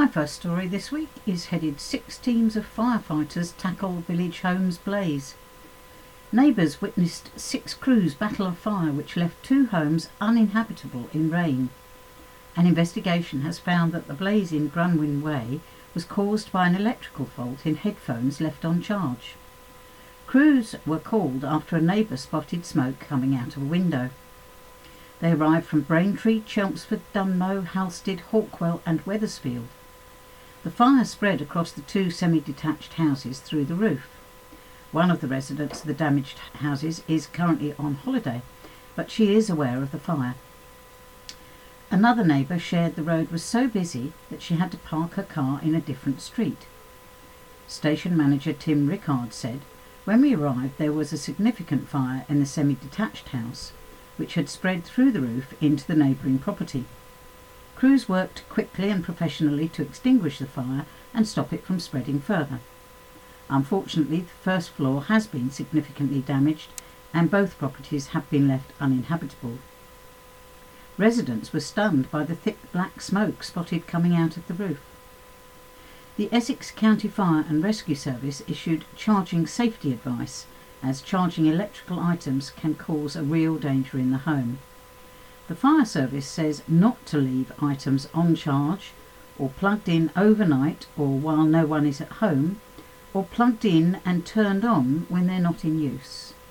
My first story this week is headed 6 teams of firefighters tackle village homes blaze. Neighbours witnessed 6 crews battle a fire which left 2 homes uninhabitable in rain. An investigation has found that the blaze in Brunwyn Way was caused by an electrical fault in headphones left on charge. Crews were called after a neighbour spotted smoke coming out of a window. They arrived from Braintree, Chelmsford, Dunmow, Halstead, Hawkwell and Wethersfield. The fire spread across the 2 semi-detached houses through the roof. One of the residents of the damaged houses is currently on holiday, but she is aware of the fire. Another neighbour shared the road was so busy that she had to park her car in a different street. Station manager Tim Rickard said, "When we arrived there was a significant fire in the semi-detached house, which had spread through the roof into the neighbouring property. Crews worked quickly and professionally to extinguish the fire and stop it from spreading further. Unfortunately, the first floor has been significantly damaged and both properties have been left uninhabitable." Residents were stunned by the thick black smoke spotted coming out of the roof. The Essex County Fire and Rescue Service issued charging safety advice, as charging electrical items can cause a real danger in the home. The fire service says not to leave items on charge, or plugged in overnight or while no one is at home, or plugged in and turned on when they're not in use.